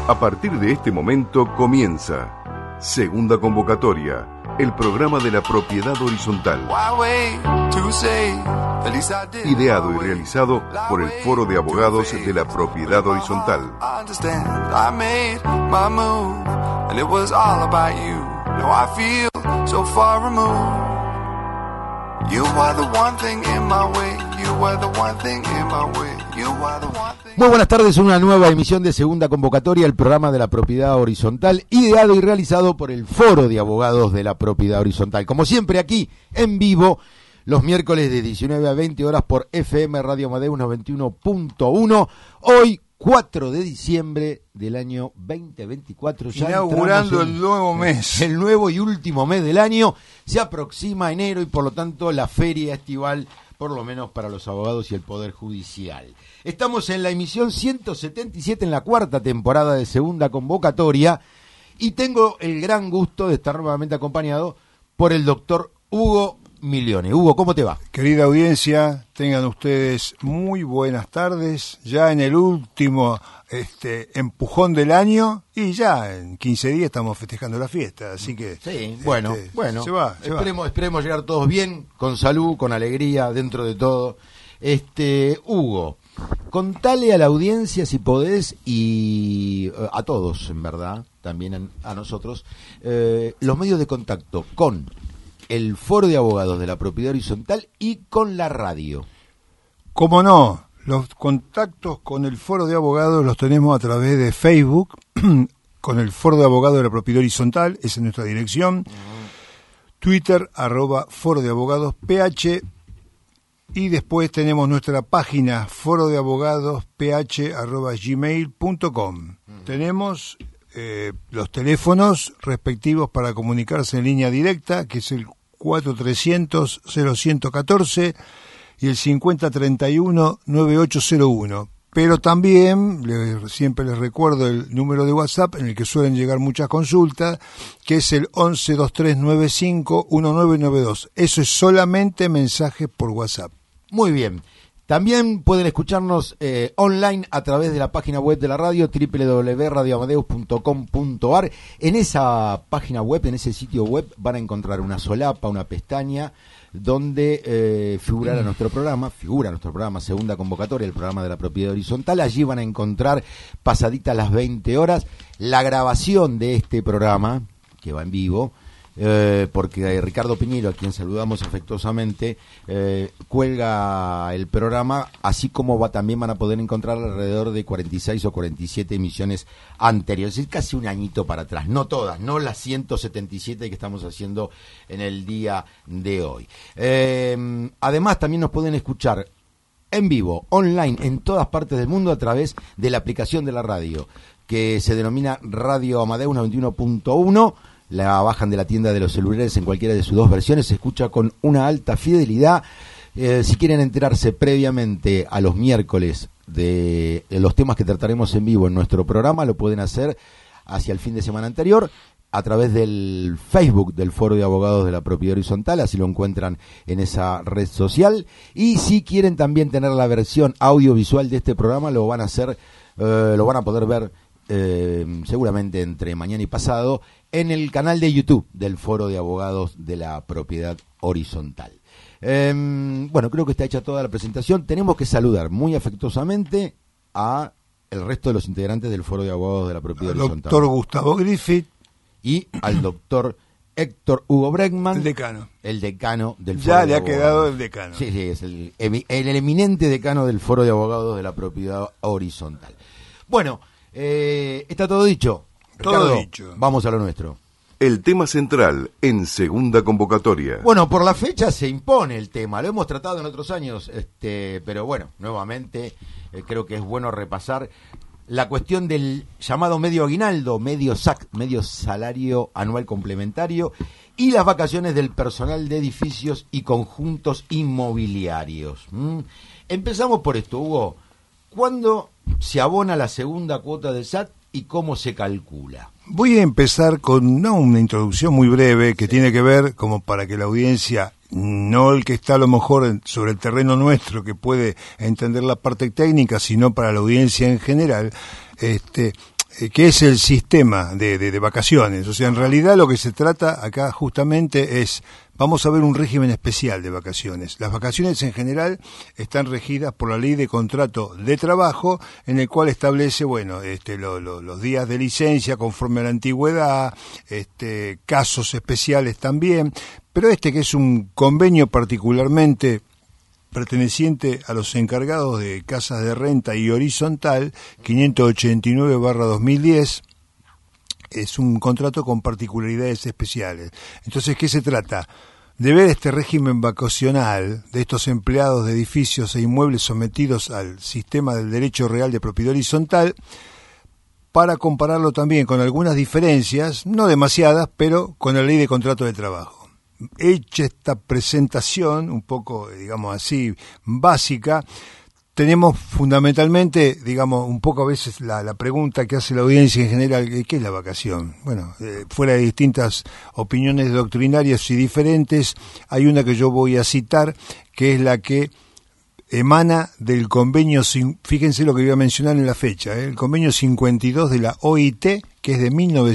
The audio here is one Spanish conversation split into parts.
A partir de este momento comienza Segunda Convocatoria, el programa de la propiedad horizontal. Ideado y realizado por el Foro de Abogados de la Propiedad Horizontal. Muy buenas tardes, una nueva emisión de Segunda Convocatoria, el programa de la propiedad horizontal, ideado y realizado por el Foro de Abogados de la Propiedad Horizontal. Como siempre aquí, en vivo, los miércoles de 19 a 20 horas por FM Radio Amadeus 91.1. Hoy, 4 de diciembre del año 2024. Ya inaugurando el nuevo mes. El nuevo y último mes del año. Se aproxima enero y por lo tanto la feria estival, por lo menos para los abogados y el Poder Judicial. Estamos en la emisión 177 en la cuarta temporada de Segunda Convocatoria y tengo el gran gusto de estar nuevamente acompañado por el doctor Hugo Milione. Hugo, ¿cómo te va? Querida audiencia, tengan ustedes muy buenas tardes, ya en el último empujón del año y ya en 15 días estamos festejando la fiesta, así que... Sí, bueno, se va. Esperemos llegar todos bien, con salud, con alegría, dentro de todo. Hugo, contale a la audiencia si podés y a todos, en verdad, también a nosotros, los medios de contacto con el Foro de Abogados de la Propiedad Horizontal y con la radio. ¿Cómo no? Los contactos con el Foro de Abogados los tenemos a través de Facebook, con el Foro de Abogados de la Propiedad Horizontal, esa es nuestra dirección. Twitter, @Foro de Abogados PH. Y después tenemos nuestra página forodeabogadosph@gmail.com. Tenemos los teléfonos respectivos para comunicarse en línea directa, que es el 4300-0114 y el 5031-9801. Pero también, siempre les recuerdo el número de WhatsApp en el que suelen llegar muchas consultas, que es el 1123951992. Eso es solamente mensajes por WhatsApp. Muy bien. También pueden escucharnos online a través de la página web de la radio, www.radioamadeus.com.ar. En esa página web, en ese sitio web, van a encontrar una solapa, una pestaña, donde figura nuestro programa, Segunda Convocatoria, el programa de la propiedad horizontal. Allí van a encontrar, pasaditas las 20 horas, la grabación de este programa, que va en vivo, porque Ricardo Piñero, a quien saludamos afectuosamente, cuelga el programa, así como también van a poder encontrar alrededor de 46 o 47 emisiones anteriores, es casi un añito para atrás, no todas, no las 177 que estamos haciendo en el día de hoy. Además también nos pueden escuchar en vivo, online, en todas partes del mundo a través de la aplicación de la radio, que se denomina Radio Amadeus 91.1. La bajan de la tienda de los celulares en cualquiera de sus dos versiones, se escucha con una alta fidelidad. Si quieren enterarse previamente a los miércoles de los temas que trataremos en vivo en nuestro programa, lo pueden hacer hacia el fin de semana anterior a través del Facebook del Foro de Abogados de la Propiedad Horizontal, así lo encuentran en esa red social. Y si quieren también tener la versión audiovisual de este programa, lo van a poder ver seguramente entre mañana y pasado en el canal de YouTube del Foro de Abogados de la Propiedad Horizontal. Bueno, creo que está hecha toda la presentación. Tenemos que saludar muy afectuosamente a el resto de los integrantes del Foro de Abogados de la Propiedad Horizontal. Doctor Gustavo Griffith y al doctor Héctor Hugo Bregman, el decano del Foro. Ya le ha quedado el decano. Sí, es el eminente decano del Foro de Abogados de la Propiedad Horizontal. Bueno, está todo dicho. Ricardo, todo dicho. Vamos a lo nuestro. El tema central en Segunda Convocatoria. Bueno, por la fecha se impone el tema. Lo hemos tratado en otros años, pero bueno, nuevamente creo que es bueno repasar la cuestión del llamado medio aguinaldo, medio SAC, medio salario anual complementario, y las vacaciones del personal de edificios y conjuntos inmobiliarios. Empezamos por esto, Hugo. ¿Cuándo se abona la segunda cuota del SAT y cómo se calcula? Voy a empezar con una introducción muy breve que tiene que ver, como para que la audiencia, no el que está a lo mejor sobre el terreno nuestro, que puede entender la parte técnica, sino para la audiencia en general, que es el sistema de vacaciones. O sea, en realidad lo que se trata acá justamente es, vamos a ver un régimen especial de vacaciones. Las vacaciones en general están regidas por la Ley de Contrato de Trabajo, en el cual establece, bueno, los días de licencia conforme a la antigüedad, casos especiales también, pero que es un convenio particularmente perteneciente a los encargados de casas de renta y horizontal, 589/2010, es un contrato con particularidades especiales. Entonces, ¿qué se trata? De ver este régimen vacacional de estos empleados de edificios e inmuebles sometidos al sistema del derecho real de propiedad horizontal, para compararlo también con algunas diferencias, no demasiadas, pero con la Ley de Contrato de Trabajo. Hecha esta presentación, un poco, digamos así, básica, tenemos fundamentalmente, digamos, un poco a veces la pregunta que hace la audiencia en general, ¿qué es la vacación? Bueno, fuera de distintas opiniones doctrinarias y diferentes, hay una que yo voy a citar, que es la que emana del convenio, fíjense lo que voy a mencionar en la fecha, el convenio 52 de la OIT, que es de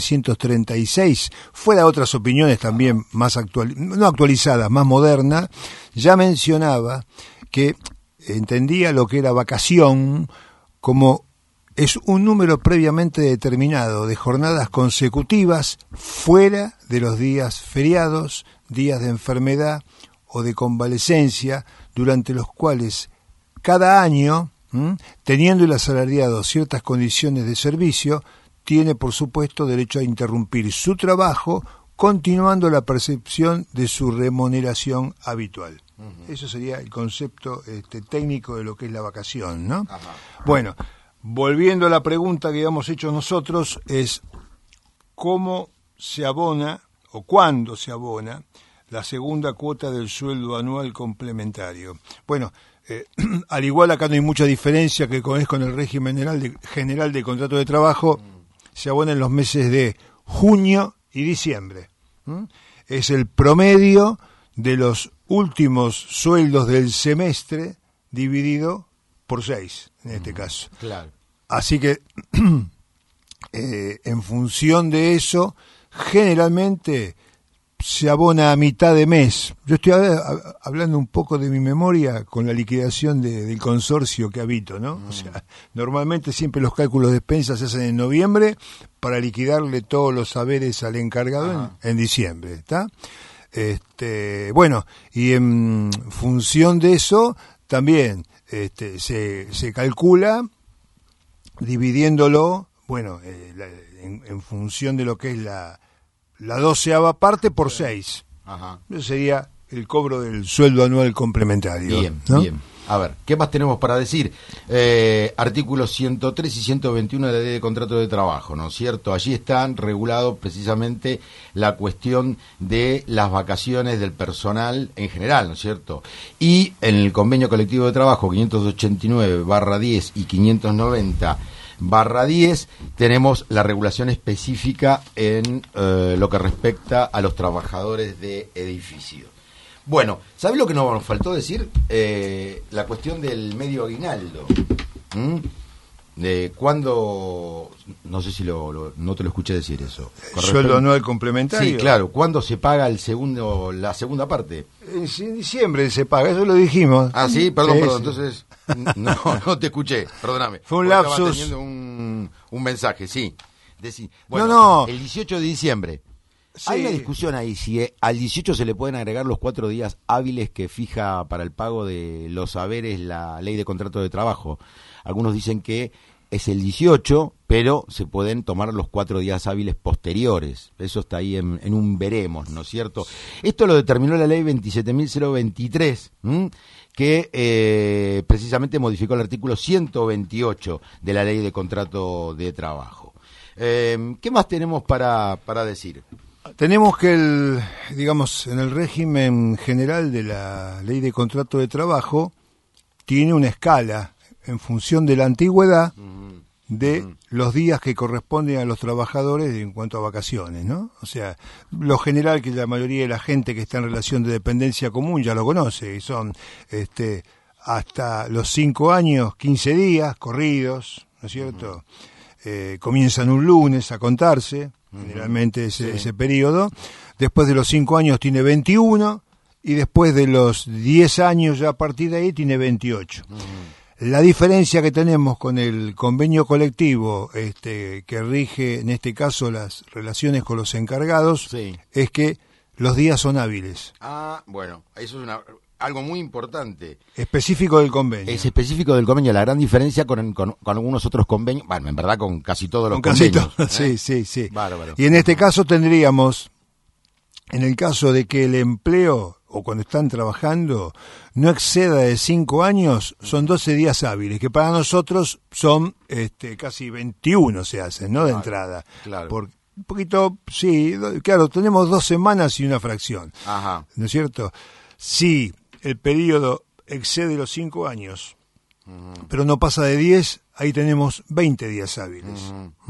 1936, fuera de otras opiniones también más no actualizadas, más modernas, ya mencionaba que entendía lo que era vacación como es un número previamente determinado de jornadas consecutivas fuera de los días feriados, días de enfermedad o de convalecencia, durante los cuales cada año, teniendo el asalariado ciertas condiciones de servicio, tiene por supuesto derecho a interrumpir su trabajo, continuando la percepción de su remuneración habitual. Eso sería el concepto técnico de lo que es la vacación, ¿no? Ajá. Bueno, volviendo a la pregunta que habíamos hecho nosotros, es ¿cómo se abona o cuándo se abona la segunda cuota del sueldo anual complementario? Bueno, al igual acá no hay mucha diferencia que con el régimen general de contrato de trabajo, se abona en los meses de junio y diciembre. Es el promedio de los últimos sueldos del semestre dividido por 6, en este caso. Claro. Así que, en función de eso, generalmente se abona a mitad de mes. Yo estoy hablando un poco de mi memoria con la liquidación del consorcio que habito, ¿no? O sea, normalmente siempre los cálculos de expensas se hacen en noviembre para liquidarle todos los saberes al encargado en diciembre, ¿está? Bueno, y en función de eso también se calcula dividiéndolo, bueno, en función de lo que es la 12ª parte por 6. Ajá. Eso sería el cobro del sueldo anual complementario. Bien, ¿no? Bien. A ver, ¿qué más tenemos para decir? Artículos 103 y 121 de la Ley de Contrato de Trabajo, ¿no es cierto? Allí están regulados precisamente la cuestión de las vacaciones del personal en general, ¿no es cierto? Y en el Convenio Colectivo de Trabajo 589/10 y 590/10 tenemos la regulación específica en lo que respecta a los trabajadores de edificios. Bueno, ¿sabes lo que nos faltó decir? La cuestión del medio aguinaldo. De cuándo, no sé si no te lo escuché decir eso. ¿Sueldo anual complementario? Sí, claro. ¿Cuándo se paga la segunda parte? En diciembre se paga, eso lo dijimos. Ah, sí, perdón. Entonces, no te escuché, perdóname. Fue un lapsus. Estaba teniendo un mensaje, sí. Bueno, no. El 18 de diciembre. Sí. Hay una discusión ahí, si al 18 se le pueden agregar los 4 días hábiles que fija para el pago de los saberes la Ley de Contrato de Trabajo. Algunos dicen que es el 18, pero se pueden tomar los 4 días hábiles posteriores. Eso está ahí en un veremos, ¿no es cierto? Esto lo determinó la Ley 27.023, que precisamente modificó el artículo 128 de la Ley de Contrato de Trabajo. ¿Qué más tenemos para decir? Tenemos que en el régimen general de la Ley de Contrato de Trabajo tiene una escala en función de la antigüedad de los días que corresponden a los trabajadores en cuanto a vacaciones, ¿no? O sea, lo general que la mayoría de la gente que está en relación de dependencia común ya lo conoce, y son hasta los 5 años, 15 días corridos, ¿no es cierto? comienzan un lunes a contarse, generalmente ese periodo. Después de los 5 años tiene 21 y después de los 10 años ya a partir de ahí tiene 28. La diferencia que tenemos con el convenio colectivo que rige en este caso las relaciones con los encargados es que los días son hábiles. Bueno, eso es algo muy importante. Específico del convenio. Es específico del convenio, la gran diferencia con algunos otros convenios, bueno, en verdad con casi todos los convenios. Sí. Bárbaro. Y en este caso tendríamos, en el caso de que el empleo o cuando están trabajando no exceda de 5 años, son 12 días hábiles, que para nosotros son casi 21 se hacen, ¿no? De entrada. Claro. Por un poquito, sí, claro, tenemos 2 semanas y una fracción. Ajá. ¿No es cierto? Si el periodo excede los 5 años, pero no pasa de 10, ahí tenemos 20 días hábiles.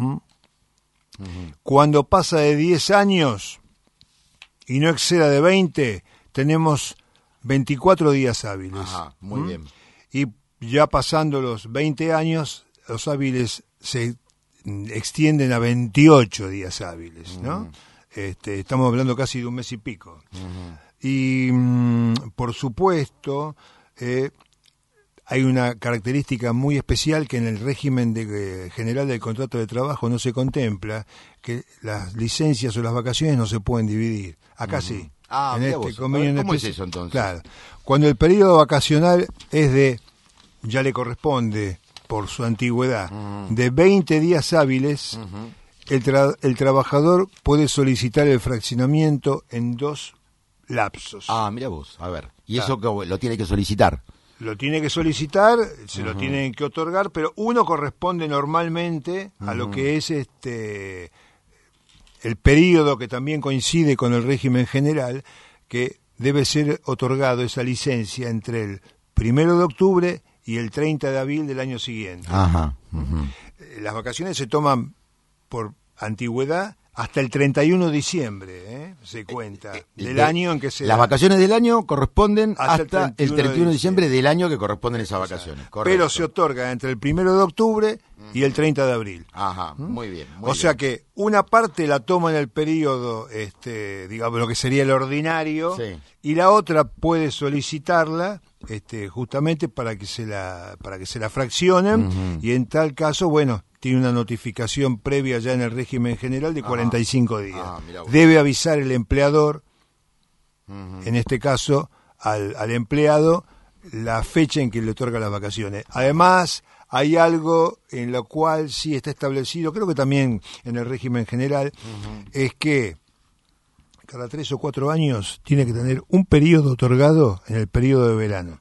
Cuando pasa de 10 años y no exceda de 20, tenemos 24 días hábiles. Ajá, muy bien. Y ya pasando los 20 años, los hábiles se extienden a 28 días hábiles, ¿no? Estamos hablando casi de un mes y pico. Y, por supuesto, hay una característica muy especial que en el régimen general del contrato de trabajo no se contempla, que las licencias o las vacaciones no se pueden dividir. Acá sí. ¿Cómo es eso entonces? Claro. Cuando el periodo vacacional es ya le corresponde, por su antigüedad, de 20 días hábiles, el trabajador puede solicitar el fraccionamiento en 2 lapsos. Mira vos, a ver. ¿Y eso lo tiene que solicitar? Lo tiene que solicitar, se lo tienen que otorgar, pero uno corresponde normalmente a lo que es el periodo que también coincide con el régimen general, que debe ser otorgado esa licencia entre el 1 de octubre y el 30 de abril del año siguiente. Las vacaciones se toman por antigüedad hasta el 31 de diciembre, se cuenta, del año en que se... Las vacaciones del año corresponden hasta el 31 de diciembre del año que corresponden esas vacaciones. Correcto. Pero se otorga entre el 1 de octubre y el 30 de abril. Muy bien. O sea que una parte la toma en el periodo, digamos, lo que sería el ordinario, y la otra puede solicitarla justamente para que se la fraccionen, y en tal caso, bueno, tiene una notificación previa ya en el régimen general de 45 días. Debe avisar el empleador, en este caso, al empleado, la fecha en que le otorga las vacaciones. Además, hay algo en lo cual sí está establecido, creo que también en el régimen general, es que cada 3 o 4 años tiene que tener un periodo otorgado en el periodo de verano.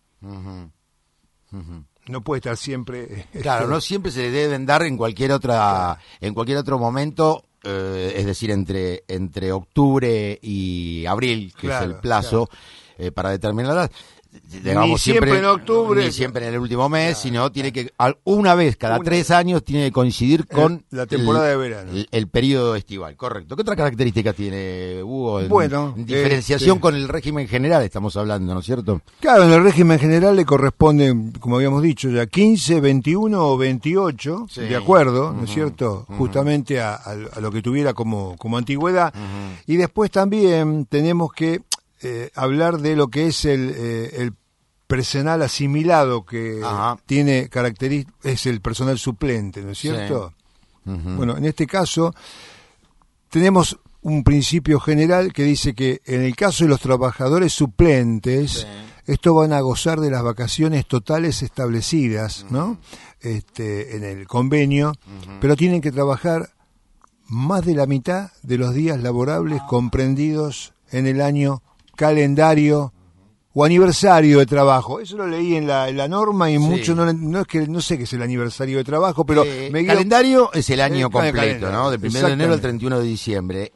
No puede estar siempre... Claro, no siempre se le deben dar en cualquier otro momento, es decir, entre octubre y abril, que es el plazo para determinarlas. Digamos, ni siempre en octubre, ni siempre en el último mes, sino tiene que una vez cada 3 años tiene que coincidir con la temporada de verano, el periodo estival. Correcto. ¿Qué otra característica tiene, Hugo? En diferenciación con el régimen general estamos hablando, ¿no es cierto? Claro, en el régimen general le corresponden, como habíamos dicho ya, 15, 21 o 28, de acuerdo, ¿no es cierto? Justamente a lo que tuviera como antigüedad. Y después también tenemos que hablar de lo que es el personal asimilado que tiene es el personal suplente, ¿no es cierto? Bueno, en este caso tenemos un principio general que dice que en el caso de los trabajadores suplentes, estos van a gozar de las vacaciones totales establecidas, ¿no? En el convenio, pero tienen que trabajar más de la mitad de los días laborables comprendidos en el año calendario o aniversario de trabajo. Eso lo leí en la norma y mucho no es que no sé qué es el aniversario de trabajo, pero calendario es el año completo, ¿no? Del 1 de enero al 31 de diciembre.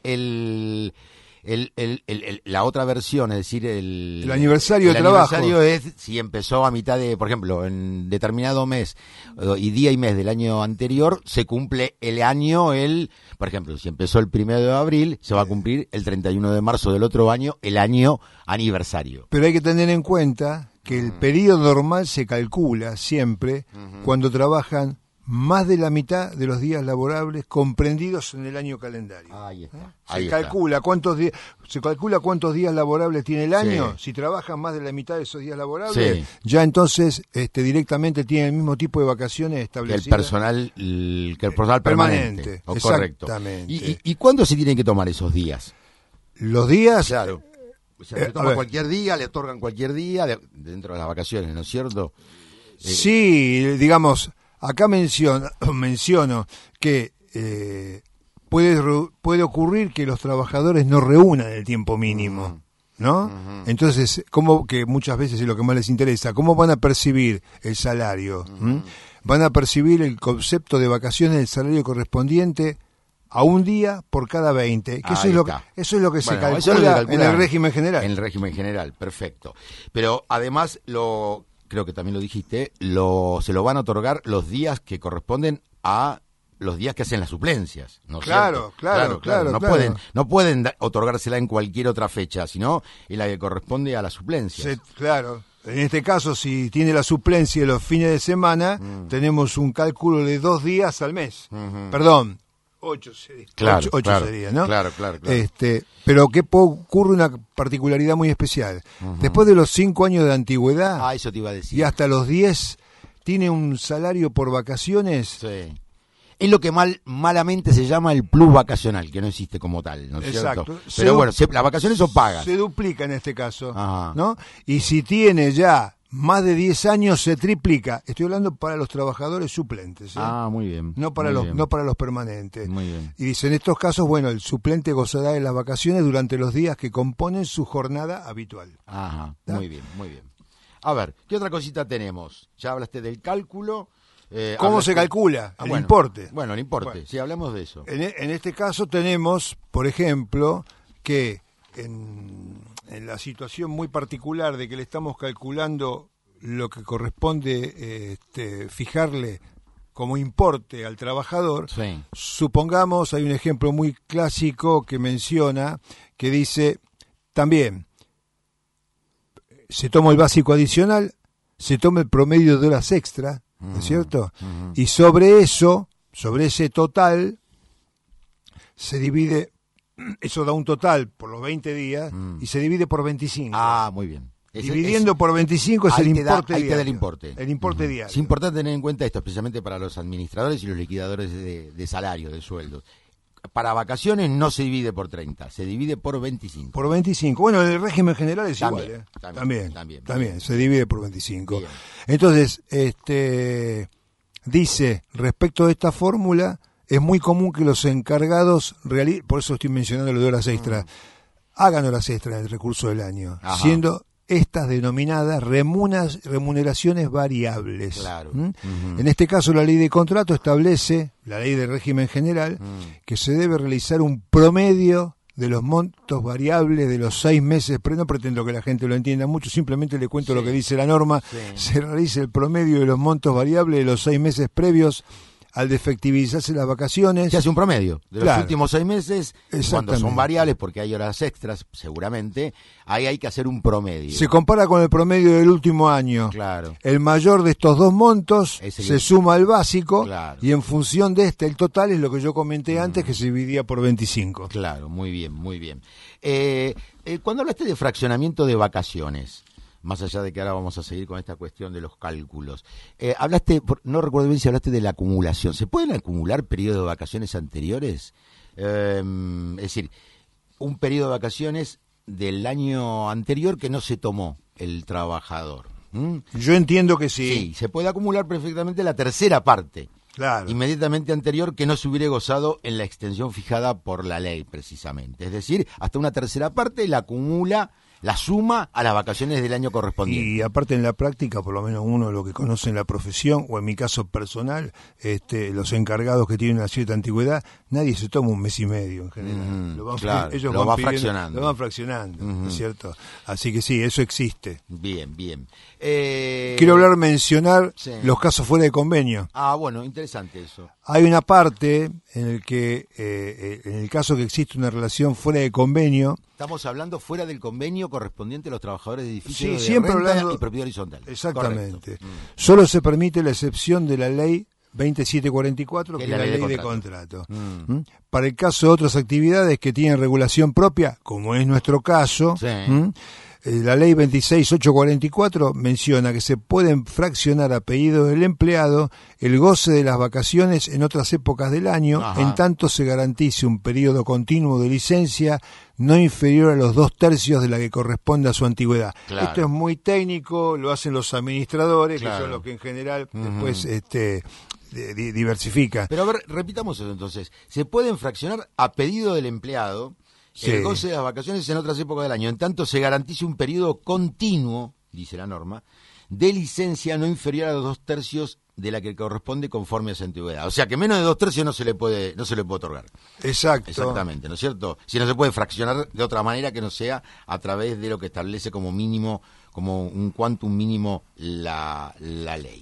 La otra versión, es decir, el aniversario de trabajo. El aniversario es si empezó a mitad de, por ejemplo, en determinado mes y día y mes del año anterior, se cumple el año, por ejemplo, si empezó el 1 de abril, se va a cumplir el 31 de marzo del otro año, el año aniversario. Pero hay que tener en cuenta que el periodo normal se calcula siempre cuando trabajan más de la mitad de los días laborables comprendidos en el año calendario. Ahí está. Se calcula cuántos días laborables tiene el año. Sí. Si trabajan más de la mitad de esos días laborables, Sí. ya entonces directamente tiene el mismo tipo de vacaciones establecidas. El personal permanente. Correcto. Exactamente. ¿Y cuándo se tienen que tomar esos días? Los días... Claro. O sea, se toma cualquier día, le otorgan cualquier día dentro de las vacaciones, ¿no es cierto? Sí, digamos, acá menciono que puede ocurrir que los trabajadores no reúnan el tiempo mínimo, ¿no? Entonces, como que muchas veces es lo que más les interesa, ¿cómo van a percibir el salario? Van a percibir el concepto de vacaciones del salario correspondiente a un día por cada 20, que eso es lo que se calcula en el régimen general. En el régimen general, perfecto. Pero además, creo que también lo dijiste, se lo van a otorgar los días que corresponden a los días que hacen las suplencias, ¿no es cierto? Claro. No pueden otorgársela en cualquier otra fecha, sino en la que corresponde a las suplencias. Claro. En este caso, si tiene la suplencia de los fines de semana, tenemos un cálculo de 2 días al mes. Perdón. 8 sería, sería, ¿no? Claro. Pero que ocurre una particularidad muy especial. Después de los 5 años de antigüedad, eso te iba a decir. Y hasta los 10, tiene un salario por vacaciones. Sí. Es lo que malamente se llama el plus vacacional, que no existe como tal, ¿no es Exacto. cierto? Pero bueno, las vacaciones son pagas. Se duplica en este caso, ¿no? Y si tiene ya más de 10 años se triplica. Estoy hablando para los trabajadores suplentes. Muy bien. No para los permanentes. Muy bien. Y dice, en estos casos, bueno, el suplente gozará de las vacaciones durante los días que componen su jornada habitual. Muy bien. A ver, ¿qué otra cosita tenemos? Ya hablaste del cálculo. ¿Cómo se calcula? El importe. Bueno, el importe. Sí, hablamos de eso. En este caso tenemos, por ejemplo, que en la situación muy particular de que le estamos calculando lo que corresponde fijarle como importe al trabajador, supongamos, hay un ejemplo muy clásico que menciona, que dice, también, se toma el básico adicional, se toma el promedio de horas extra, ¿no es cierto? Y sobre ese total, se divide... Eso da un total por los 20 días y se divide por 25. Muy bien. Dividiendo por 25 es el importe diario. Ahí te da el importe. El importe diario. Es importante tener en cuenta esto, especialmente para los administradores y los liquidadores de salario, de sueldos. Para vacaciones no se divide por 30, se divide por 25. Por 25. Bueno, el régimen general es también, igual. También, se divide por 25. Bien. Entonces, dice, respecto de esta fórmula, es muy común que los encargados por eso estoy mencionando lo de horas extras, hagan horas extras en el recurso del año, siendo estas denominadas remuneraciones variables. Claro. En este caso, la ley de contrato establece, la ley de régimen general, que se debe realizar un promedio de los montos variables de los 6 meses, pero no pretendo que la gente lo entienda mucho, simplemente le cuento lo que dice la norma. Se realiza el promedio de los montos variables de los 6 meses previos al defectivizarse las vacaciones. Se hace un promedio de los últimos 6 meses, cuando son variables, porque hay horas extras, seguramente, ahí hay que hacer un promedio. Se compara con el promedio del último año. Claro. El mayor de estos dos montos se suma al básico, y en función de el total es lo que yo comenté antes, que se dividía por 25. Claro, muy bien. Cuando hablaste de fraccionamiento de vacaciones, más allá de que ahora vamos a seguir con esta cuestión de los cálculos, no recuerdo bien si hablaste de la acumulación. ¿Se pueden acumular periodos de vacaciones anteriores? Es decir, un periodo de vacaciones del año anterior que no se tomó el trabajador. Yo entiendo que sí. Sí, se puede acumular perfectamente la tercera parte. Claro. Inmediatamente anterior que no se hubiera gozado en la extensión fijada por la ley, precisamente. Es decir, hasta una tercera parte la acumula, la suma a las vacaciones del año correspondiente. Y aparte en la práctica, por lo menos uno lo que conoce en la profesión, o en mi caso personal, los encargados que tienen una cierta antigüedad, nadie se toma un mes y medio en general. Ellos lo van fraccionando. Lo van fraccionando, ¿no es cierto? Así que sí, eso existe. Bien. Quiero mencionar los casos fuera de convenio. Bueno, interesante eso. Hay una parte en el que, en el caso que existe una relación fuera de convenio. Estamos hablando fuera del convenio correspondiente a los trabajadores de edificios de siempre renta hablando, y propiedad horizontal. Exactamente. Solo se permite la excepción de la ley 2744, que es la ley de contrato. Para el caso de otras actividades que tienen regulación propia, como es nuestro caso, Sí. La ley 26844 menciona que se pueden fraccionar a pedido del empleado el goce de las vacaciones en otras épocas del año, Ajá. en tanto se garantice un periodo continuo de licencia no inferior a los 2/3 de la que corresponde a su antigüedad. Claro. Esto es muy técnico, lo hacen los administradores, Claro. que son los que en general después diversifican. Pero a ver, repitamos eso entonces. Se pueden fraccionar a pedido del empleado Sí. el goce de las vacaciones en otras épocas del año, en tanto se garantice un periodo continuo, dice la norma, de licencia no inferior a los 2/3 de la que corresponde conforme a su antigüedad. O sea que menos de 2/3 no se le puede otorgar. Exacto. Exactamente, ¿no es cierto? Si no se puede fraccionar de otra manera que no sea a través de lo que establece como mínimo, como un quantum mínimo la ley.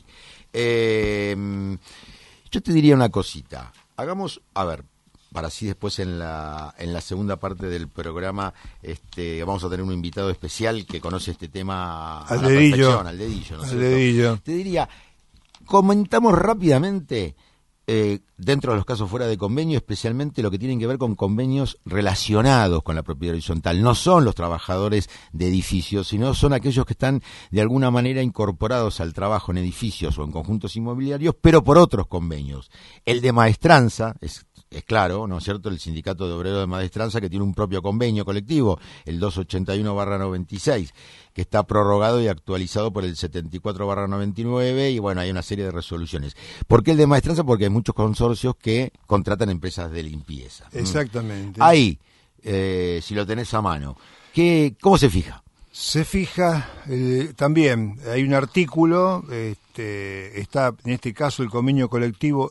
Yo te diría una cosita. Hagamos, a ver, para así después en la segunda parte del programa vamos a tener un invitado especial que conoce este tema a la perfección, al dedillo, ¿no es cierto? dedillo. Te diría, comentamos rápidamente, dentro de los casos fuera de convenio, especialmente lo que tienen que ver con convenios relacionados con la propiedad horizontal. No son los trabajadores de edificios, sino son aquellos que están de alguna manera incorporados al trabajo en edificios o en conjuntos inmobiliarios, pero por otros convenios. El de maestranza es claro, ¿no es cierto?, el Sindicato de Obreros de Maestranza, que tiene un propio convenio colectivo, el 281/96, que está prorrogado y actualizado por el 74/99, y bueno, hay una serie de resoluciones. ¿Por qué el de maestranza? Porque hay muchos consorcios que contratan empresas de limpieza. Exactamente. Ahí, si lo tenés a mano, ¿cómo se fija? Se fija, también hay un artículo, está en este caso el convenio colectivo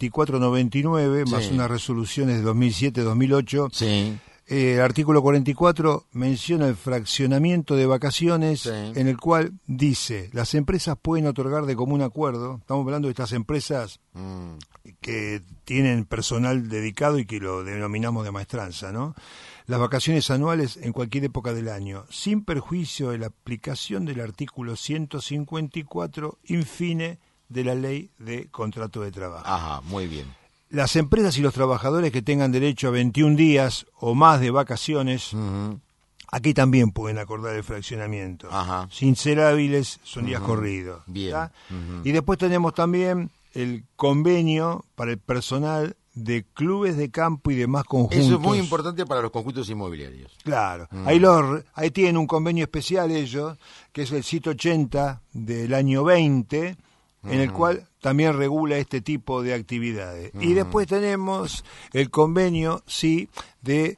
7499, más Sí. unas resoluciones de 2007-2008. Sí. El artículo 44 menciona el fraccionamiento de vacaciones, Sí. en el cual dice, las empresas pueden otorgar de común acuerdo, estamos hablando de estas empresas que tienen personal dedicado y que lo denominamos de maestranza, ¿no? Las vacaciones anuales en cualquier época del año, sin perjuicio de la aplicación del artículo 154, infine, de la ley de contrato de trabajo. Ajá, muy bien. Las empresas y los trabajadores que tengan derecho a 21 días o más de vacaciones, aquí también pueden acordar el fraccionamiento. Ajá. Sin ser hábiles, son días corridos. Bien. ¿Tá? Y después tenemos también el convenio para el personal de clubes de campo y demás conjuntos. Eso es muy importante para los conjuntos inmobiliarios. Claro, ahí tienen un convenio especial ellos, que es el 180 del año 20, en el cual también regula este tipo de actividades. Y después tenemos el convenio, sí, de...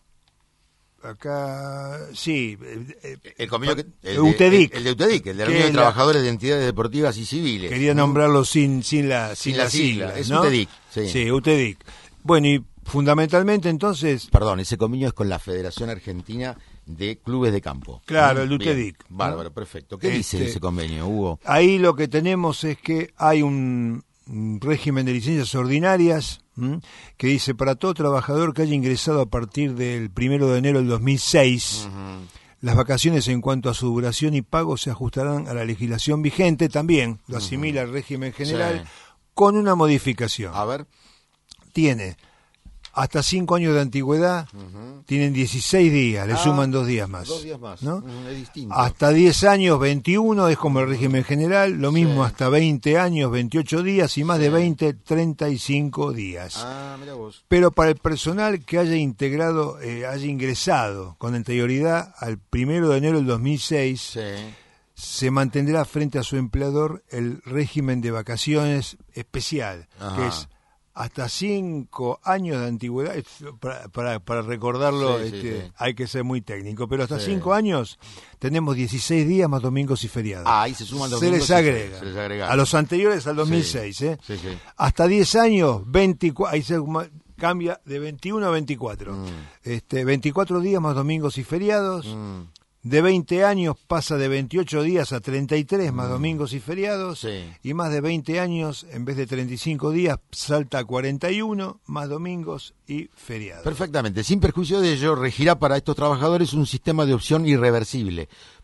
Acá, sí. El convenio UTEDIC. El de UTEDIC, el de la Que Unión de la- Trabajadores de Entidades Deportivas y Civiles. Quería nombrarlo sin la la sigla, es ¿no? UTEDIC, sí. Sí, UTEDIC. Bueno, y fundamentalmente entonces... Perdón, ese convenio es con la Federación Argentina de Clubes de Campo. Claro, el Bien, UTEDIC, ¿no? Bárbaro, perfecto. ¿Qué dice ese convenio, Hugo? Ahí lo que tenemos es que hay un régimen de licencias ordinarias que dice para todo trabajador que haya ingresado a partir del 1 de enero del 2006, las vacaciones en cuanto a su duración y pago se ajustarán a la legislación vigente, también lo asimila el régimen general, Sí. con una modificación. A ver. Tiene hasta 5 años de antigüedad, tienen 16 días, le suman 2 días más. 2 días más, ¿no? es distinto. Hasta 10 años, 21, es como el régimen general, lo mismo Sí. hasta 20 años, 28 días, y más de 20, 35 días. Ah, mira vos. Pero para el personal que haya ingresado con anterioridad al 1 de enero del 2006, Sí. se mantendrá frente a su empleador el régimen de vacaciones especial, Ajá. que es hasta 5 años de antigüedad. Para recordarlo, Sí, sí. hay que ser muy técnico, pero hasta Sí. 5 años tenemos 16 días más domingos y feriados. Ah, ahí se suman los Se domingos les y agrega. se les agrega. A los anteriores al 2006. Sí, sí. Hasta 10 años, 24, ahí se cambia de 21 a 24. 24 días más domingos y feriados. De 20 años pasa de 28 días a 33 más domingos y feriados. Sí. Y más de 20 años, en vez de 35 días, salta a 41 más domingos y feriados. Perfectamente. Sin perjuicio de ello, regirá para estos trabajadores un sistema de opción irreversible.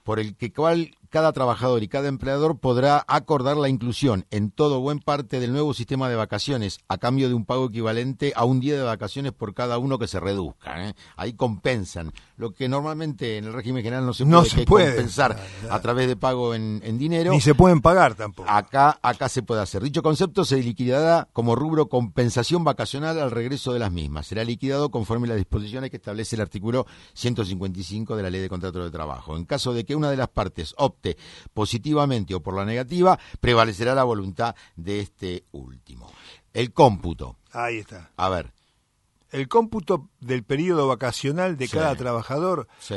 por el que cada trabajador y cada empleador podrá acordar la inclusión en todo o en parte del nuevo sistema de vacaciones a cambio de un pago equivalente a un día de vacaciones por cada uno que se reduzca. Ahí compensan lo que normalmente en el régimen general no se puede compensar a través de pago en dinero. Ni se pueden pagar tampoco. Acá se puede hacer. Dicho concepto se liquidará como rubro compensación vacacional al regreso de las mismas. Será liquidado conforme las disposiciones que establece el artículo 155 de la Ley de Contrato de Trabajo. En caso de que una de las partes opte positivamente o por la negativa, prevalecerá la voluntad de este último. El cómputo. Ahí está. A ver. El cómputo del periodo vacacional de Sí. cada trabajador Sí.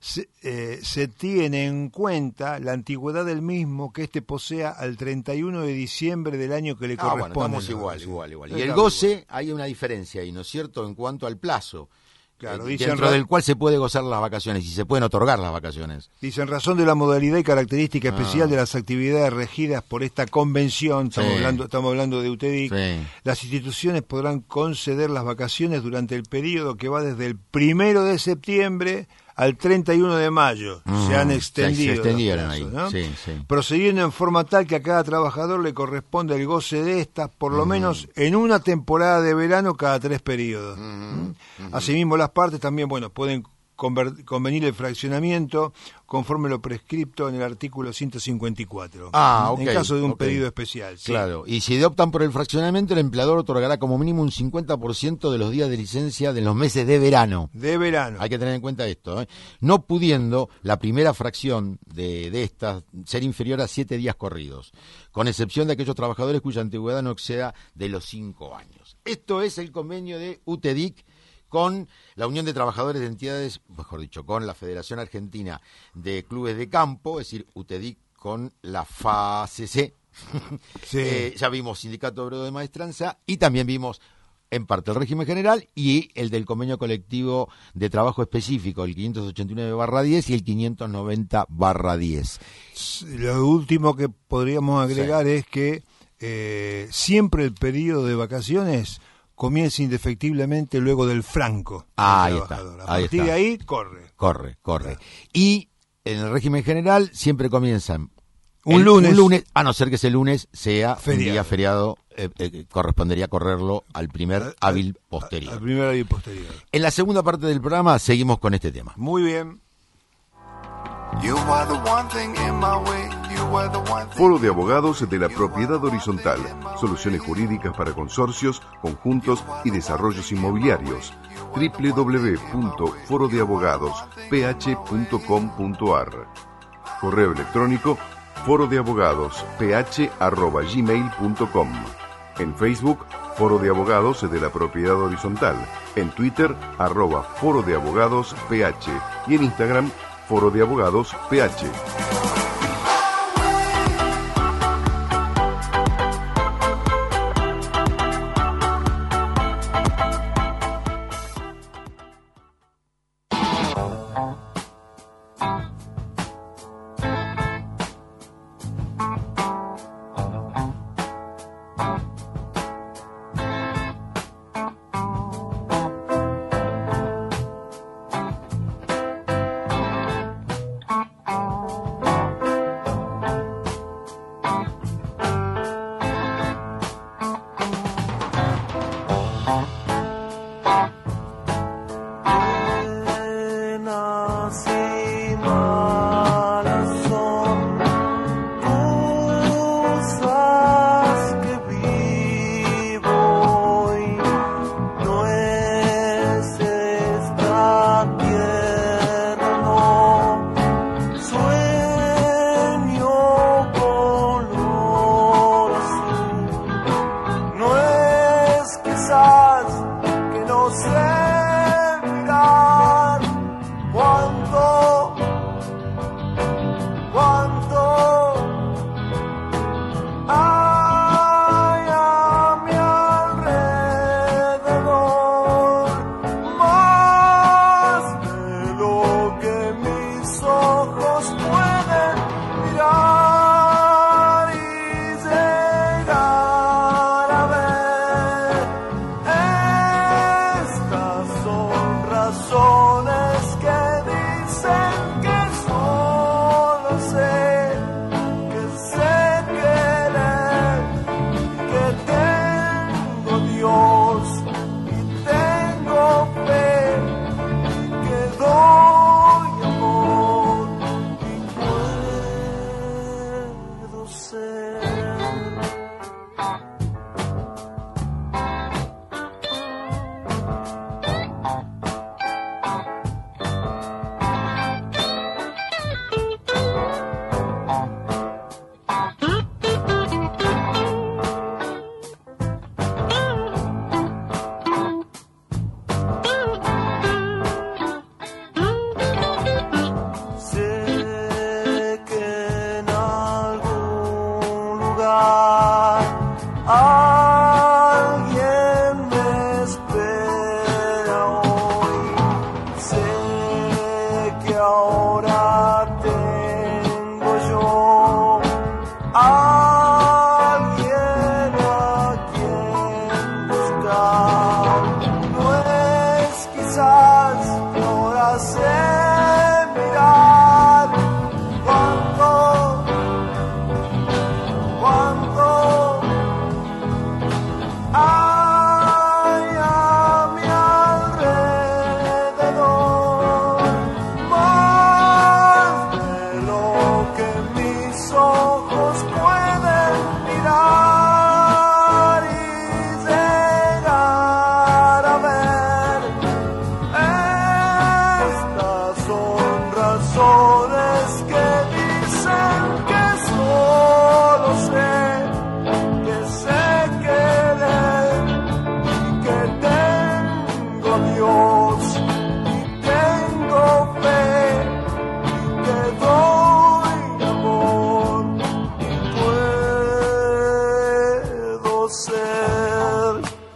se tiene en cuenta la antigüedad del mismo que éste posea al 31 de diciembre del año que le corresponde. Bueno, estamos igual. Y el goce, hay una diferencia ahí, ¿no es cierto?, en cuanto al plazo. Claro, dentro del cual se puede gozar las vacaciones y se pueden otorgar las vacaciones. Dice, en razón de la modalidad y característica especial de las actividades regidas por esta convención, estamos hablando de UTEDIC, las instituciones podrán conceder las vacaciones durante el periodo que va desde el 1 de septiembre al 31 de mayo. Se han extendido. Se extendieron plazos, ahí, ¿no? sí. Procediendo en forma tal que a cada trabajador le corresponde el goce de estas, por lo menos en una temporada de verano cada 3 periodos. Asimismo, las partes también, pueden convenir el fraccionamiento conforme lo prescripto en el artículo 154. En caso de un pedido especial. Sí. Claro, y si optan por el fraccionamiento, el empleador otorgará como mínimo un 50% de los días de licencia de los meses de verano. De verano. Hay que tener en cuenta esto, no pudiendo la primera fracción de estas ser inferior a 7 días corridos, con excepción de aquellos trabajadores cuya antigüedad no exceda de los 5 años. Esto es el convenio de UTEDIC con la Unión de Trabajadores de Entidades, mejor dicho, con la Federación Argentina de Clubes de Campo, es decir, UTEDIC con la FACC. Sí. Ya vimos Sindicato Obrero de Maestranza y también vimos en parte el régimen general y el del convenio colectivo de trabajo específico, el 589/10 y el 590/10. Lo último que podríamos agregar es que siempre el periodo de vacaciones comienza indefectiblemente luego del franco. Ahí está. A partir de ahí, corre. Corre. Y en el régimen general siempre comienzan un lunes, a no ser que ese lunes sea feriado. Un día feriado, correspondería correrlo al primer hábil posterior. Al primer hábil posterior. En la segunda parte del programa seguimos con este tema. Muy bien. Foro de Abogados de la Propiedad Horizontal. Soluciones jurídicas para consorcios, conjuntos y desarrollos inmobiliarios. www.forodeabogadosph.com.ar. Correo electrónico forodeabogadosph@gmail.com. En Facebook, Foro de Abogados de la Propiedad Horizontal. En Twitter, @Foro de Abogados PH. Y en Instagram, Foro de Abogados PH. Alguien me espera hoy. Sé que ahora tengo yo alguien a quien buscar. No es quizás, ahora sé mirar cuánto hay a mi alrededor, más de lo que mis ojos pueden mirar y llegar a ver. Estas son razones que dicen que solo sé que tengo Dios y tengo fe y que doy amor y puedo ser.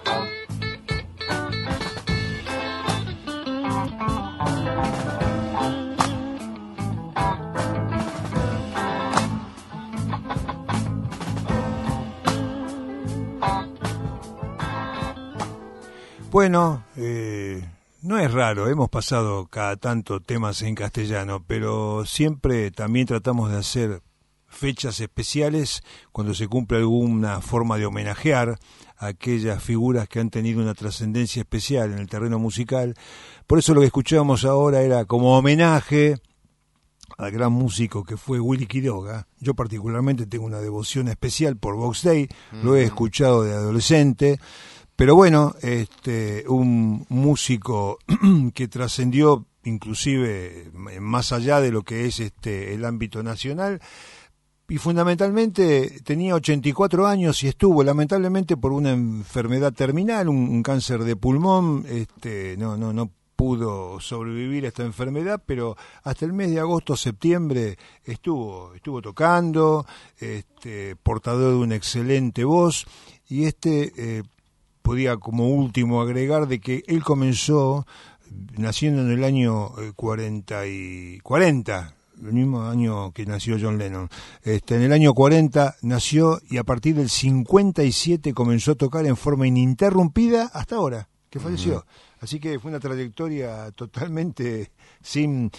Bueno, no es raro, hemos pasado cada tanto temas en castellano, pero siempre también tratamos de hacer fechas especiales cuando se cumple alguna forma de homenajear a aquellas figuras que han tenido una trascendencia especial en el terreno musical. Por eso lo que escuchábamos ahora era como homenaje al gran músico que fue Willy Quiroga. Yo particularmente tengo una devoción especial por Box Day, lo he escuchado de adolescente. Pero bueno, un músico que trascendió inclusive más allá de lo que es el ámbito nacional, y fundamentalmente tenía 84 años y estuvo lamentablemente por una enfermedad terminal, un cáncer de pulmón, no pudo sobrevivir a esta enfermedad, pero hasta el mes de agosto, septiembre estuvo tocando, portador de una excelente voz, y podía como último agregar de que él comenzó naciendo en el año 40, el mismo año que nació John Lennon. En el año 40 nació y a partir del 57 comenzó a tocar en forma ininterrumpida hasta ahora, que falleció. Así que fue una trayectoria totalmente sin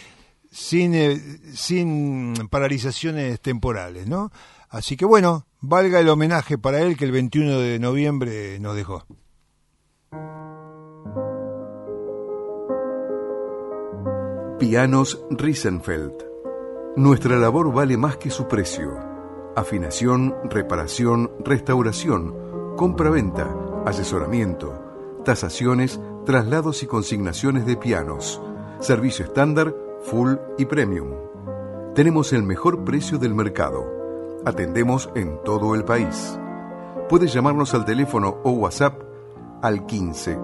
paralizaciones temporales, ¿no? Así que bueno, valga el homenaje para él que el 21 de noviembre nos dejó. Pianos Riesenfeld. Nuestra labor vale más que su precio. Afinación, reparación, restauración, compra-venta, asesoramiento, tasaciones, traslados y consignaciones de pianos. Servicio estándar, full y premium. Tenemos el mejor precio del mercado. Atendemos en todo el país. Puedes llamarnos al teléfono o WhatsApp al 15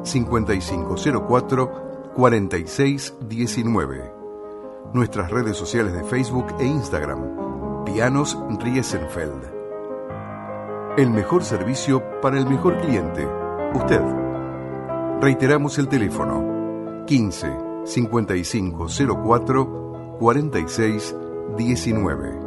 5504 46 19. Nuestras redes sociales de Facebook e Instagram, Pianos Riesenfeld. El mejor servicio para el mejor cliente, usted. Reiteramos el teléfono 15 5504 46 19.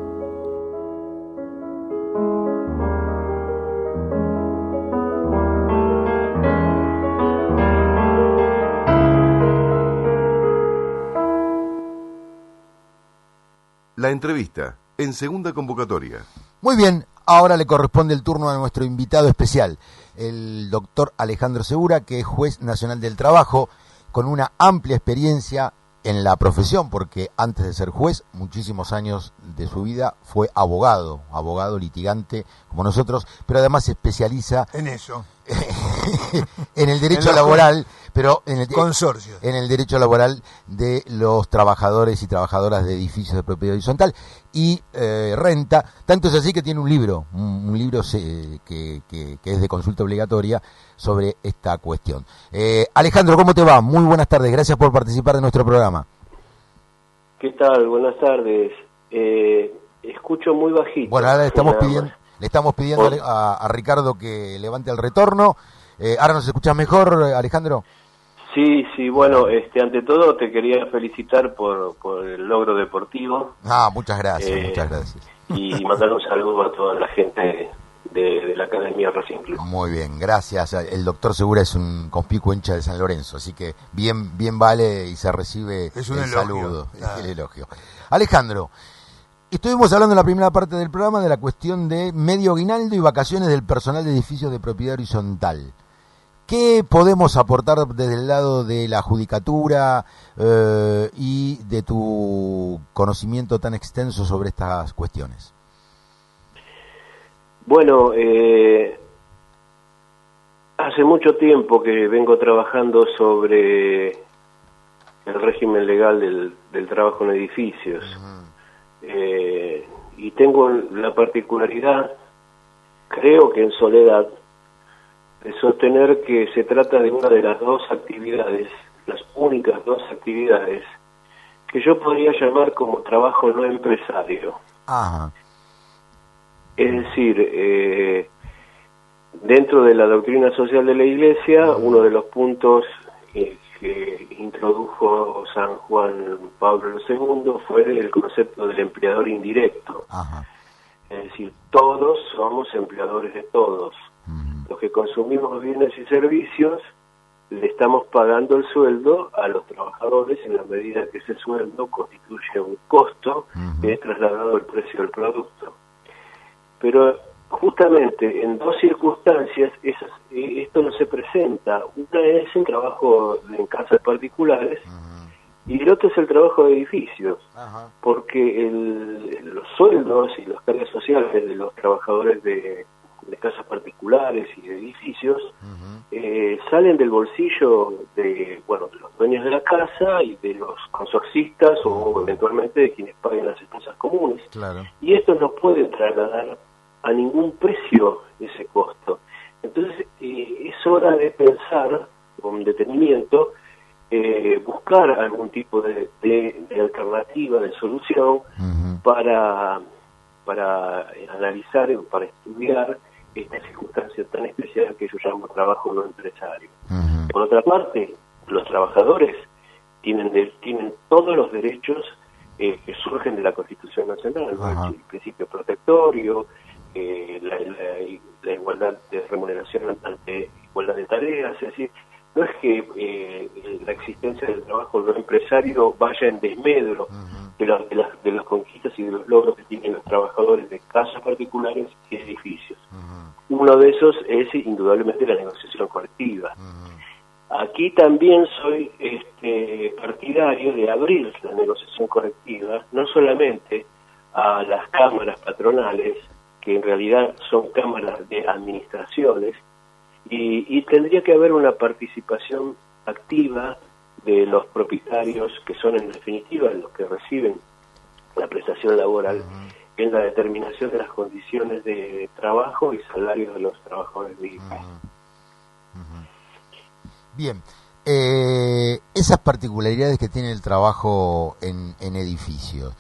La entrevista en segunda convocatoria. Muy bien, ahora le corresponde el turno a nuestro invitado especial, el doctor Alejandro Segura, que es juez nacional del trabajo, con una amplia experiencia en la profesión, porque antes de ser juez, muchísimos años de su vida fue abogado litigante como nosotros, pero además se especializa en eso. En el derecho laboral, pero en el consorcio, en el derecho laboral de los trabajadores y trabajadoras de edificios de propiedad horizontal y renta. Tanto es así que tiene un libro que es de consulta obligatoria sobre esta cuestión. Alejandro, ¿cómo te va? Muy buenas tardes, gracias por participar de nuestro programa. ¿Qué tal? Buenas tardes. Escucho muy bajito. Bueno, ahora le estamos pidiendo, Le estamos pidiendo a Ricardo que levante el retorno. ¿Ahora nos escuchás mejor, Alejandro? Sí, bueno, ante todo te quería felicitar por el logro deportivo. Muchas gracias, Y mandar un saludo a toda la gente de la Academia Racing Club. Muy bien, gracias. El doctor Segura es un conspicuo hincha de San Lorenzo, así que bien vale y se recibe es un el elogio. Saludo, el elogio. Alejandro, estuvimos hablando en la primera parte del programa de la cuestión de medio aguinaldo y vacaciones del personal de edificios de propiedad horizontal. ¿Qué podemos aportar desde el lado de la judicatura y de tu conocimiento tan extenso sobre estas cuestiones? Bueno, hace mucho tiempo que vengo trabajando sobre el régimen legal del trabajo en edificios. Y tengo la particularidad, creo que en soledad, de sostener que se trata de una de las dos actividades, las únicas dos actividades, que yo podría llamar como trabajo no empresario. Ajá. Es decir, dentro de la doctrina social de la Iglesia, uno de los puntos que introdujo San Juan Pablo II fue el concepto del empleador indirecto. Ajá. Es decir, todos somos empleadores de todos. Los que consumimos bienes y servicios le estamos pagando el sueldo a los trabajadores en la medida que ese sueldo constituye un costo que es trasladado al precio del producto. Pero justamente en dos circunstancias esto no se presenta. Una es el trabajo en casas particulares y el otro es el trabajo de edificios, porque los sueldos y las cargas sociales de los trabajadores de casas particulares y de edificios salen del bolsillo de los dueños de la casa y de los consorcistas o eventualmente de quienes paguen las expensas comunes. Claro. Y esto no puede trasladar a ningún precio ese costo. Entonces es hora de pensar con detenimiento, buscar algún tipo de alternativa, de solución para analizar o para estudiar esta circunstancia tan especial que yo llamo trabajo no empresario. Por otra parte, los trabajadores tienen todos los derechos que surgen de la Constitución Nacional, ¿no? El principio protectorio, la igualdad de remuneración ante igualdad de tareas. Es decir, no es que la existencia del trabajo no empresario vaya en desmedro de las conquistas y de los logros que tienen los trabajadores de casas particulares y edificios. Uno de esos es indudablemente la negociación colectiva. Aquí también soy partidario de abrir la negociación colectiva, no solamente a las cámaras patronales, que en realidad son cámaras de administraciones, y tendría que haber una participación activa de los propietarios, que son en definitiva los que reciben la prestación laboral, en la determinación de las condiciones de trabajo y salarios de los trabajadores de edificios. Bien, esas particularidades que tiene el trabajo en edificios,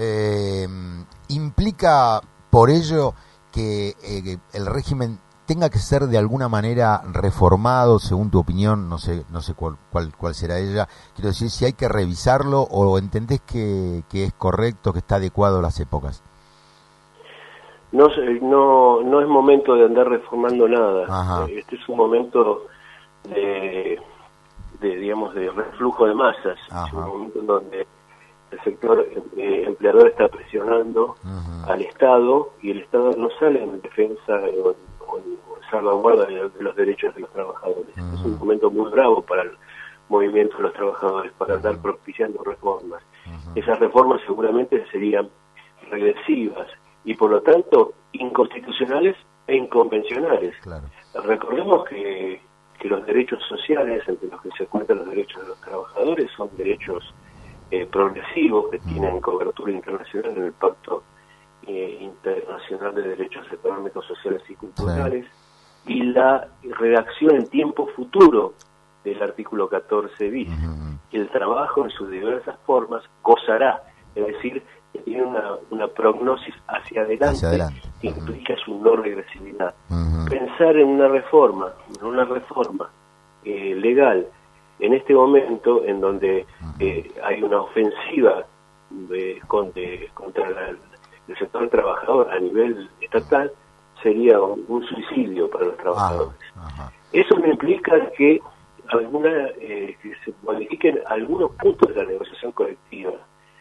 ¿implica por ello que el régimen tenga que ser de alguna manera reformado, según tu opinión? No sé cuál será ella. Quiero decir, si hay que revisarlo o entendés que es correcto, que está adecuado a las épocas. No es momento de andar reformando nada. Este es un momento de reflujo de masas. Es un momento en donde el sector empleador está presionando al Estado, y el Estado no sale en defensa o en salvaguarda de los derechos de los trabajadores. Es un momento muy bravo para el movimiento de los trabajadores, para andar propiciando reformas. Esas reformas seguramente serían regresivas y por lo tanto inconstitucionales e inconvencionales. Recordemos que los derechos sociales, entre los que se cuentan los derechos de los trabajadores, son derechos progresivos que tienen cobertura internacional en el Pacto Internacional de Derechos Económicos, Sociales y Culturales, y la redacción en tiempo futuro del artículo 14 bis. El trabajo en sus diversas formas gozará, es decir, que tiene una prognosis hacia adelante, que implica su no regresividad. Pensar en una reforma legal en este momento en donde hay una ofensiva contra el sector trabajador a nivel estatal, sería un suicidio para los trabajadores. Eso no implica que que se modifiquen algunos puntos de la negociación colectiva.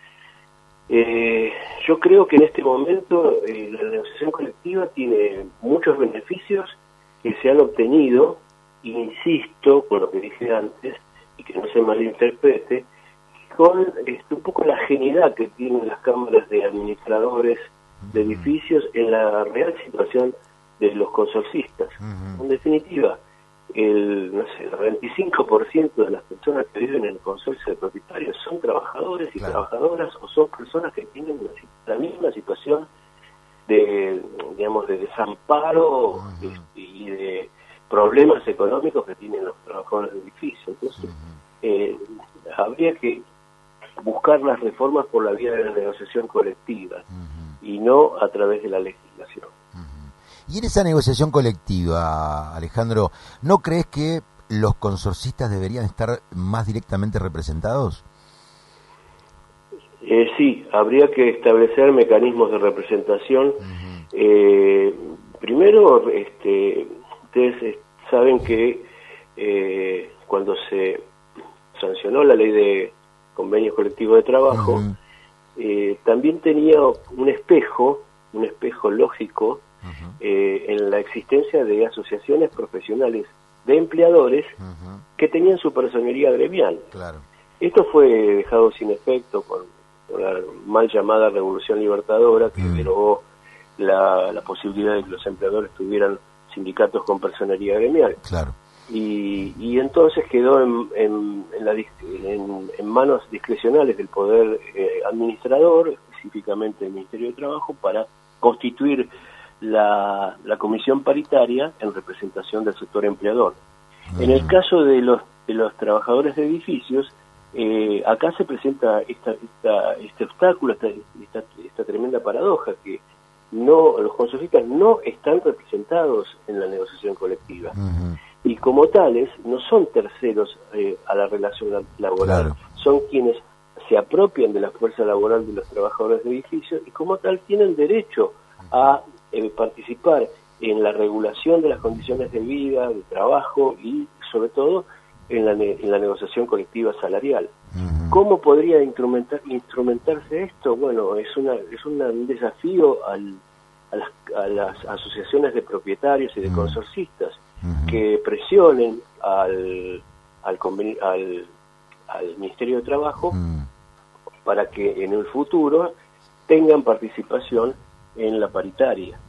Yo creo que en este momento la negociación colectiva tiene muchos beneficios que se han obtenido, insisto, con lo que dije antes, y que no se malinterprete, con un poco la agilidad que tienen las cámaras de administradores de edificios en la real situación de los consorcistas. En definitiva, el 25% de las personas que viven en el consorcio de propietarios son trabajadores y trabajadoras, o son personas que tienen la misma situación de desamparo y de problemas económicos que tienen los trabajadores de edificios. Entonces, habría que buscar las reformas por la vía de la negociación colectiva y no a través de la legislación. Y en esa negociación colectiva, Alejandro, ¿no crees que los consorcistas deberían estar más directamente representados? Sí, habría que establecer mecanismos de representación. Primero, ustedes saben que cuando se sancionó la ley de convenios colectivos de trabajo, también tenía un espejo lógico en la existencia de asociaciones profesionales de empleadores que tenían su personería gremial. Claro. Esto fue dejado sin efecto por la mal llamada Revolución Libertadora, que derogó la posibilidad de que los empleadores tuvieran sindicatos con personería gremial. Claro. Y entonces quedó en manos discrecionales del poder administrador, específicamente del Ministerio de Trabajo, para constituir la comisión paritaria en representación del sector empleador. En el caso de los trabajadores de edificios, acá se presenta este obstáculo, esta tremenda paradoja, que los consorcistas no están representados en la negociación colectiva. Y como tales, no son terceros a la relación laboral, son quienes se apropian de la fuerza laboral de los trabajadores de edificios y como tal tienen derecho a participar en la regulación de las condiciones de vida, de trabajo y sobre todo en la negociación colectiva salarial. ¿Cómo podría instrumentarse esto? Bueno, es un desafío a las asociaciones de propietarios y de consorcistas que presionen al Ministerio de Trabajo para que en el futuro tengan participación en la paritaria.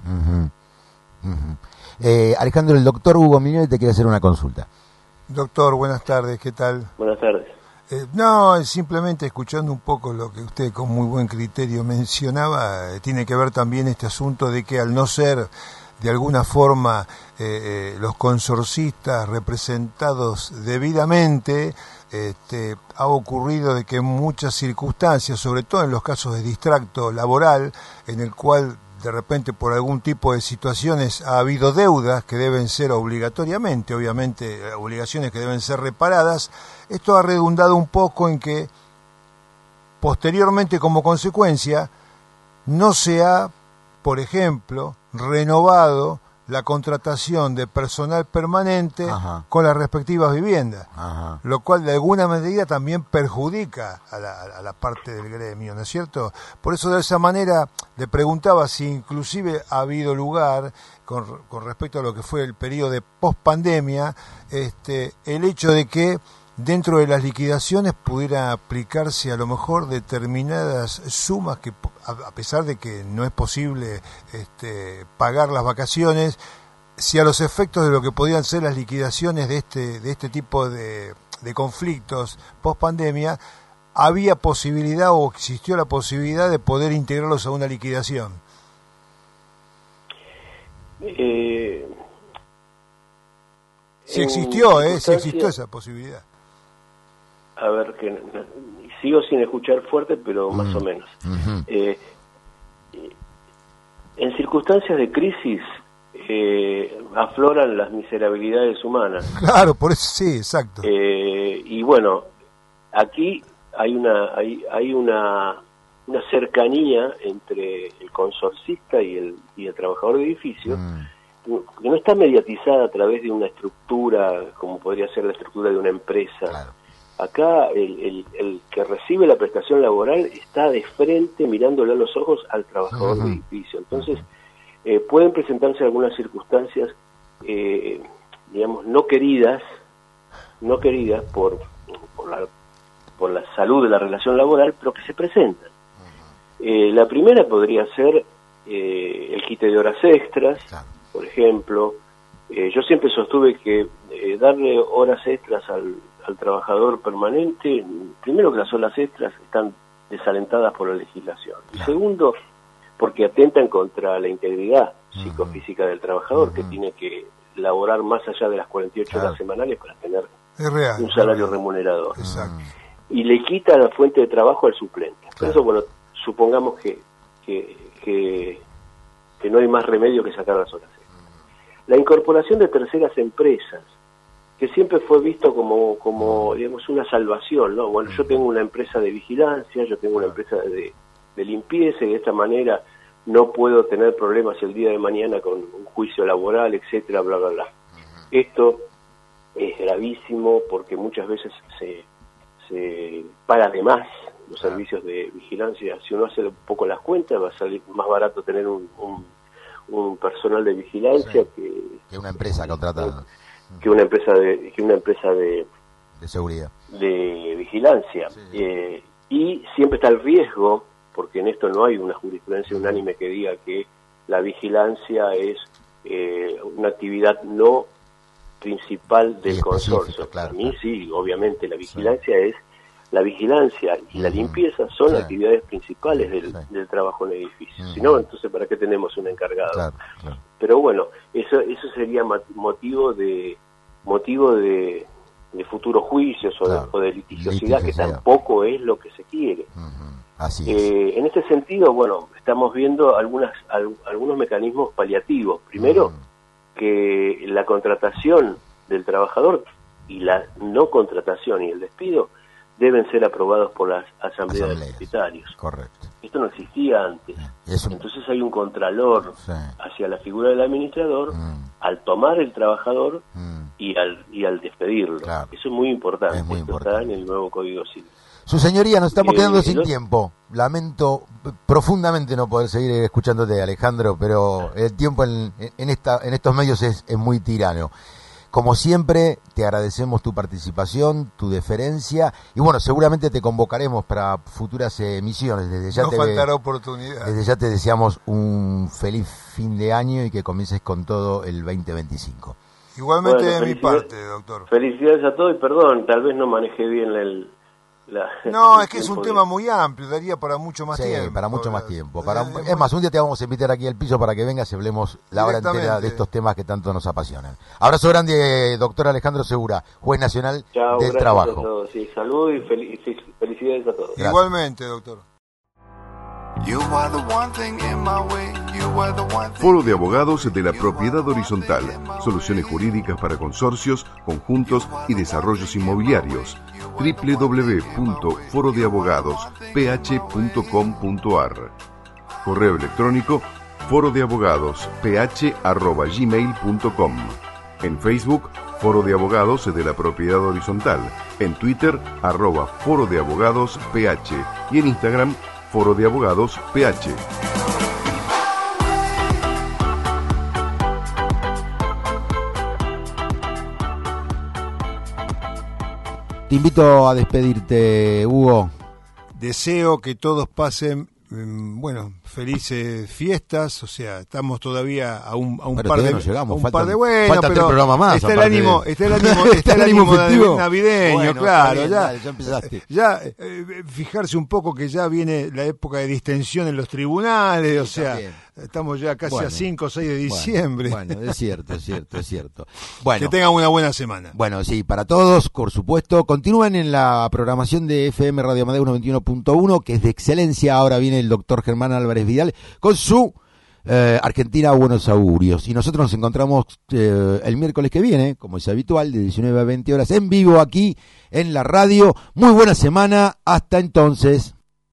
Alejandro, el doctor Hugo Mignoli te quiere hacer una consulta. Doctor, buenas tardes, ¿qué tal? Buenas tardes. No, simplemente escuchando un poco lo que usted con muy buen criterio mencionaba, tiene que ver también este asunto de que al no ser de alguna forma los consorcistas representados debidamente, ha ocurrido de que en muchas circunstancias, sobre todo en los casos de distracto laboral, en el cual de repente por algún tipo de situaciones ha habido deudas que deben ser obligatoriamente, obviamente obligaciones que deben ser reparadas, esto ha redundado un poco en que posteriormente como consecuencia no se ha, por ejemplo, renovado la contratación de personal permanente con las respectivas viviendas, lo cual de alguna medida también perjudica a la parte del gremio, ¿no es cierto? Por eso de esa manera le preguntaba si inclusive ha habido lugar, con respecto a lo que fue el periodo de pospandemia, el hecho de que dentro de las liquidaciones pudiera aplicarse a lo mejor determinadas sumas que, a pesar de que no es posible pagar las vacaciones, si a los efectos de lo que podían ser las liquidaciones de este tipo de conflictos post pandemia, había posibilidad o existió la posibilidad de poder integrarlos a una liquidación. Si existió esa posibilidad. A ver, que sigo sin escuchar fuerte, pero más o menos. En circunstancias de crisis afloran las miserabilidades humanas. Claro, por eso sí, exacto. Y bueno, aquí hay una cercanía entre el consorcista y el trabajador de edificio, que no está mediatizada a través de una estructura como podría ser la estructura de una empresa. Claro. Acá el que recibe la prestación laboral está de frente mirándole a los ojos al trabajador de edificio. Entonces, pueden presentarse algunas circunstancias, digamos, no queridas por la salud de la relación laboral, pero que se presentan. La primera podría ser el quite de horas extras, por ejemplo. Yo siempre sostuve que darle horas extras al trabajador permanente, primero que las horas extras están desalentadas por la legislación, y segundo, porque atentan contra la integridad psicofísica del trabajador, que tiene que laborar más allá de las 48 horas semanales para tener un salario remunerador. Exacto. Y le quita la fuente de trabajo al suplente. Por eso, bueno, supongamos que no hay más remedio que sacar las horas extras. La incorporación de terceras empresas, que siempre fue visto como digamos, una salvación, ¿no? Bueno, yo tengo una empresa de vigilancia, yo tengo una empresa de limpieza, y de esta manera no puedo tener problemas el día de mañana con un juicio laboral, etcétera, bla, bla, bla. Esto es gravísimo porque muchas veces se paga de más los servicios de vigilancia. Si uno hace un poco las cuentas, va a salir más barato tener un personal de vigilancia que una empresa contratada, que una empresa de seguridad, de vigilancia. Y siempre está el riesgo, porque en esto no hay una jurisprudencia unánime que diga que la vigilancia es una actividad no principal del consorcio. Claro, a mí sí, obviamente la vigilancia es la vigilancia y la limpieza son actividades principales del trabajo en edificios. Si no, entonces ¿para qué tenemos un encargado? Claro. Pero bueno, eso sería motivo de futuros juicios o de litigiosidad, que tampoco es lo que se quiere. Así es. En este sentido, bueno, estamos viendo algunos mecanismos paliativos. Primero, que la contratación del trabajador y la no contratación y el despido deben ser aprobados por las asambleas de propietarios. Correcto. Esto no existía antes. Entonces hay un contralor hacia la figura del administrador al tomar el trabajador y al despedirlo. Claro. Eso es muy importante. Está en el nuevo Código Civil. Su señoría, nos estamos quedando sin tiempo. Lamento profundamente no poder seguir escuchándote, Alejandro, pero el tiempo en estos medios es muy tirano. Como siempre, te agradecemos tu participación, tu deferencia, y bueno, seguramente te convocaremos para futuras emisiones. Desde ya faltará oportunidad. Desde ya te deseamos un feliz fin de año y que comiences con todo el 2025. Igualmente de mi parte, doctor. Felicidades a todos y perdón, tal vez no manejé bien No, es que es un tema muy amplio, daría para mucho más tiempo. Sí, para mucho más tiempo. Es más, un día te vamos a invitar aquí al piso para que vengas y hablemos la hora entera de estos temas que tanto nos apasionan. Abrazo grande, doctor Alejandro Segura, juez nacional del trabajo. A todos. Sí, salud y felicidades a todos. Gracias. Igualmente, doctor. Foro de Abogados de la Propiedad Horizontal. Soluciones jurídicas para consorcios, conjuntos y desarrollos inmobiliarios. www.forodeabogadosph.com.ar. Correo electrónico forodeabogadosph@gmail.com. En Facebook, Foro de Abogados de la Propiedad Horizontal. En Twitter, @Foro de Abogados PH. Y en Instagram, Foro de Abogados PH. Te invito a despedirte, Hugo. Deseo que todos pasen, felices fiestas, o sea, estamos todavía a un par de... No llegamos, falta el programa más. Está el ánimo navideño, claro. Ya empezaste. Fijarse un poco que ya viene la época de distensión en los tribunales, sí, o sea... También. Estamos ya casi a 5 o 6 de diciembre. Bueno, es cierto. Bueno, que tengan una buena semana. Bueno, sí, para todos, por supuesto. Continúen en la programación de FM Radio Amadeus 91.1, que es de excelencia. Ahora viene el doctor Germán Álvarez Vidal con su Argentina, buenos augurios. Y nosotros nos encontramos el miércoles que viene, como es habitual, de 19 a 20 horas, en vivo aquí en la radio. Muy buena semana, hasta entonces.